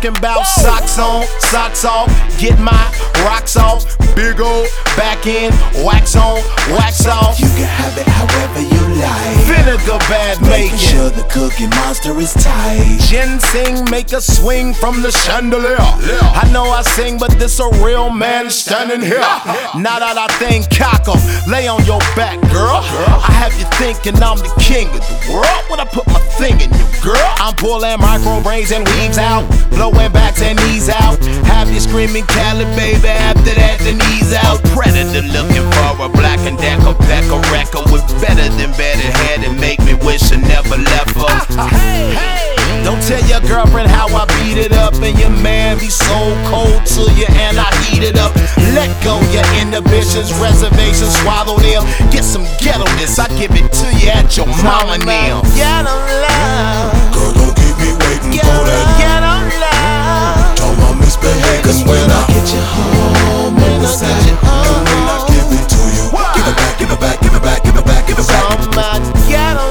talking about socks on, socks off, get my rocks off, big old back end, wax on, wax off. You can have it however you like. Vinegar bad making sure the Cookie Monster is tight. Ginseng make a swing from the chandelier. I know I sing, but this a real man standing here. Now that I think cock 'em, lay on your back, girl. I have you thinking I'm the king of the world when I put my thing in you, girl. I'm pulling micro braids and weaves out, blowing backs and knees out. Have you screaming Cali, baby, after that the knees out. Predator looking for a black and decker, pack a record with better than better hair to make me wish I never left her. Don't tell your girlfriend how I beat it up, and your man be so cold to you and I heat it up. Let go your inhibitions, reservations, swallow them. Get some ghetto-ness, I give it to you at your mama now. Ghetto love. Girl, don't keep me waiting for that. Ghetto love. Don't want misbehave, cause when I get you home in the sack, and when I give it to you, give it back, give it back, give it back, give it back, give it back. Oh my ghetto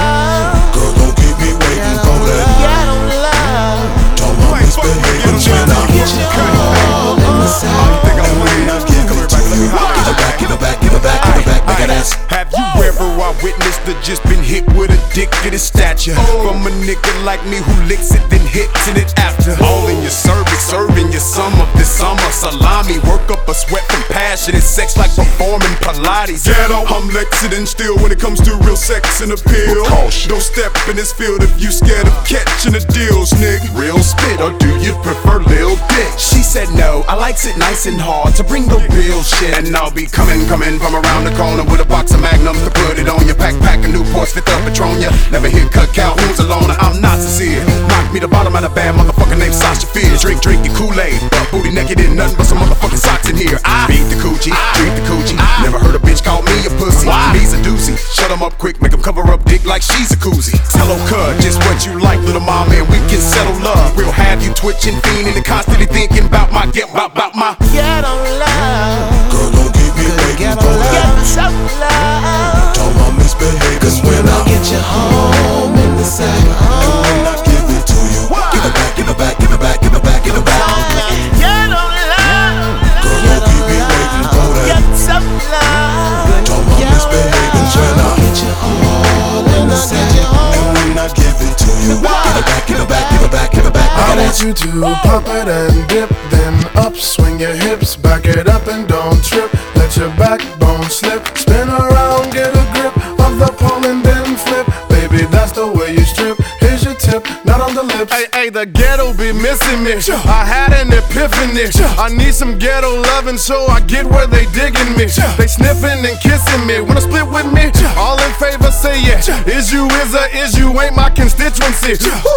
love. Girl, don't keep me waiting for that. Ghetto love. Don't want misbehave, cause when I get you home in the sack, and when I give it to you, give it back, give it back, give it back, give it back, make it ass. Have you ever witnessed or just been hit with a dick in his stature? From a nigga like me who licks it then hits it after. All in your service, serving your summer. This summer salami, work up a sweat from passionate sex like performing Pilates. Ghetto, I'm Lexington still when it comes to real sex and appeal. Don't step in this field if you scared of catching the deals, nigga. Real spit or do you prefer lil dick? She said no, I likes it nice and hard to bring the real shit. And I'll be coming from around the corner with a box of Magnums to put it on your backpack and Newports, Fifth up Patronia. Never hear cut Calhoun's alone, I'm not sincere. Knock me the bottom of the bad motherfucker named Sasha Fierce. Drink your Kool-Aid, booty naked in nothing but some motherfucking socks in here. I beat the coochie, treat the coochie. Never heard a bitch call me a pussy. Me's a doozy. Shut 'em up quick, make 'em cover up dick like she's a koozie. Hello, cuz, just what you like, little mama, and we can settle love. We'll have you twitching, fiending, and constantly thinking about my about my ghetto love. Girl, don't keep me waiting for that. Ghetto love. Don't want misbehave, cause when I get you home in the sack, and when I give it to you, give it back, give it back, give it back, give it back, give it back. Ghetto love. Girl, don't keep me waiting for that. Ghetto love. Don't want misbehave, and when I get you home in the sack, and when I give it to you, give it back, give it back, give it back, give it back. I want you to pop it and dip, then up, swing your hips, back it up and don't trip. Let your backbone slip, spin around, get a grip of the pole and then flip. Baby, that's the way you strip. Here's your tip, not on the lips. Hey, the ghetto be missing me. I had an epiphany. I need some ghetto loving, so I get where they digging me. They sniffing and kissing me. Wanna split with me? All in favor, say yeah. Is you ain't my constituency.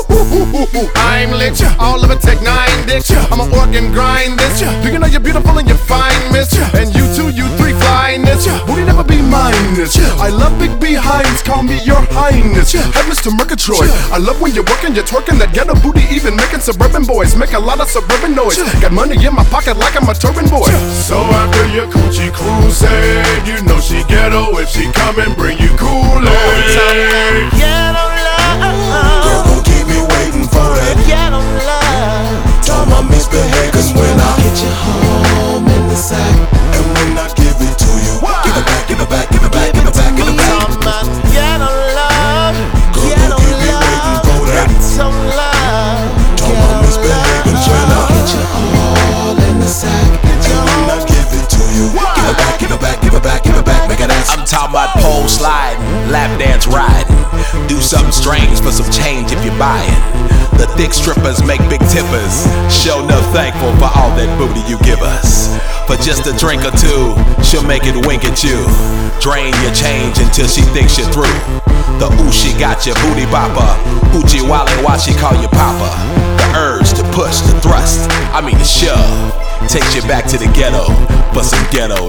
I'm lit, all of it take 9 dicks. I'ma work and grind this. Do you know you're beautiful and you're fine, miss? And you too, you three flyness. Booty never be minus. I love big behinds, call me your highness. Hey, Mr. Murgatroyd, I love when you're working, you're twerking that ghetto booty, even making suburban boys make a lot of suburban noise. Got money in my pocket like I'm a turban boy. So after your coochie cruising, you know she ghetto if she come and bring you Kool-Aid. Ghetto love. Girl, don't keep me waiting for that. Ghetto love. Don't want misbehave, cause when I get you home in the sack, and when I give it to you, give it back, give it back, give it back, give it back, give it back. Ghetto love. Girl, don't keep me waiting for that. Ghetto love. Don't want misbehave, and when I get you home in the sack, and when I give it to you, give it back, give it back, give it back, give it back, make it ass. I'm talking about pole sliding, lap dance riding. Do something strange for some change if you're buying. The thick strippers make big tippers. Show no thankful for all that booty you give us. For just a drink or two, she'll make it wink at you. Drain your change until she thinks you're through. The ooh, she got your booty bopper. Hoochie wally while she call you papa. The urge to push, to thrust, I mean to shove, takes you back to the ghetto for some ghetto